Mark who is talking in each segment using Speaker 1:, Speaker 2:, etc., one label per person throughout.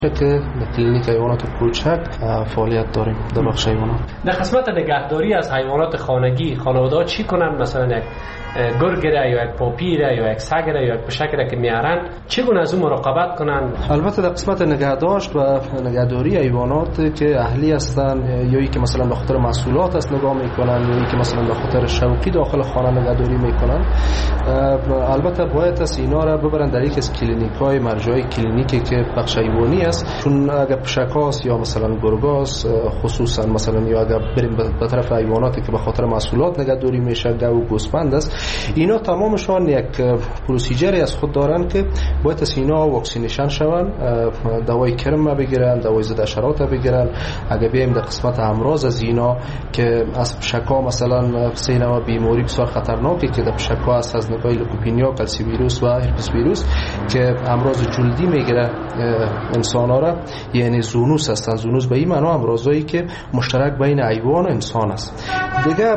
Speaker 1: که کلینیک حیوانات کوچک فعالیت داریم در بخش حیوانات.
Speaker 2: در قسمت نگهداری از حیوانات خانگی خانواده‌ها چی کنن؟ مثلا یک گرگ را یا یک پاپی را یا یک سگ را یا یک پشک را که میارن چگونه از اون مراقبت کنن؟
Speaker 1: البته در قسمت نگهداشت و نگهداری حیوانات که اهلی هستن یا ای که مثلا به خاطر محصولات است نگاه میکنن یا ای که مثلا به خاطر شوقی داخل خانه نگهداری میکنن، البته باید از اینا را ببرن در یک از کلینیک‌های مرجعی کلینیکی که بخش حیوانی است، چون اگر پشکاس یا مثلا گرگاس خصوصا مثلا یا اگر بریم به طرف حیواناتی که به خاطر محصولات نگهداری میشه گو و گوسفند است، اینا تمامشان یک پروسیجری از خود دارن که باید از اینا واکسینیشن شون، دوای کرم بگیرن، دوای ضد حشرات بگیرن. اگر بیایم در قسمت امراض از اینا که از پشکا مثلا سه نوع بیماری بسیار خطرناکی که در پشکا است از نگاه لوکوپینیا، کلسی ویروس و هرپس ویروس که امراض جلدی میگیره انسان ها را، یعنی زونوس هستن. زونوس به این معنی امراضایی که مشترک بین حیوان و انسان است. دیگه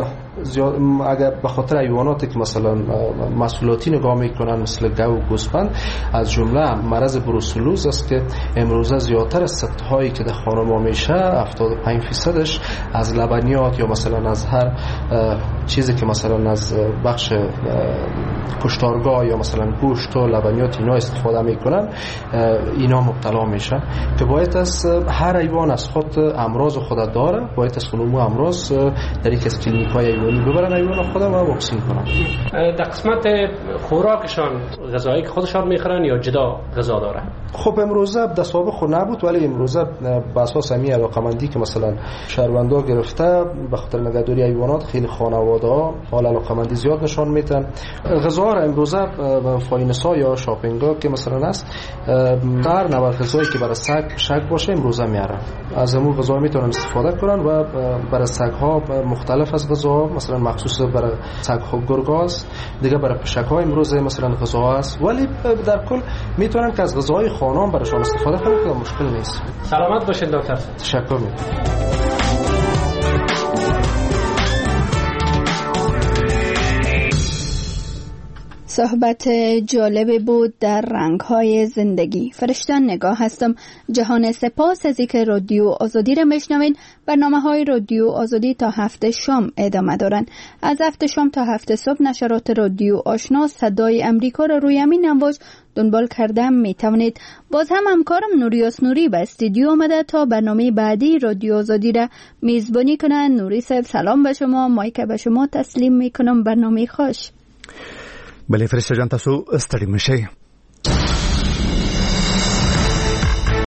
Speaker 1: اگر به خاطر حیواناتی که مثلا محصولاتی نگاه میکنن مثل گو و گوسفند، از جمله مرض بروسلوز است که امروزه زیادتر از سطحایی که در خانه ما میشه 75%ش از لبنیات یا مثلا از هر چیزی که مثلا از بخش کشتارگاه یا مثلا گوشت و لبنیات اینا استفاده میکنن، اینا مبتلا میشه که باید از هر حیوان از خود امراض خود داره، باید از خلومو امراض در یک از کلینیک‌های حیوانی ببرن حیوان خود و واکسین کنن.
Speaker 2: در قسمت خوراکشان غذایی که خودشان میخورن یا جدا غذا داره؟
Speaker 1: خب امروزه در سابق خود نبود، ولی امروزه به اساس همین علاقمندی که مثلا شهروندا گرفته به خاطر نگهداری حیوانات، خیلی خانواده‌ها حال علاقمندی زیاد نشان میدن. غذا را امروزه فاینس‌ها یا شاپینگ‌ها که مثلا است هر نوع غذایی که برای سگ شک باشه امروزه میارن، از همون غذا میتونن استفاده کنن و برای سگ‌ها مختلف از غذا مثلا مخصوص برای سگ‌ها گرگاس، دیگه برای پشک‌ها امروزه مثلا غذا است، ولی در کل میتونن که از غذاهای خانه براشون استفاده کنن که مشکل نیست.
Speaker 2: سلامت باشین دکتر.
Speaker 1: تشکر میکنم.
Speaker 3: صحبت جالبی بود در رنگ‌های زندگی. فرشتان نگاه هستم. جهان سپاس از اینکه رادیو آزادی را میشنوین. برنامه‌های رادیو آزادی تا 7 شام ادامه دارن. از 7 شام تا 7 صبح نشرات رادیو آشنا صدای امریکا را روی همین امواج دنبال کردم میتونید. باز هم همکارم نوریاس نوری به استودیو آمده تا برنامه بعدی رادیو آزادی را میزبانی کنن. نوری صاحب سلام به شما، مایک به شما تسلیم میکنم. برنامه خوش.
Speaker 4: بله فرشته جان، تاسو ستړي مشئ.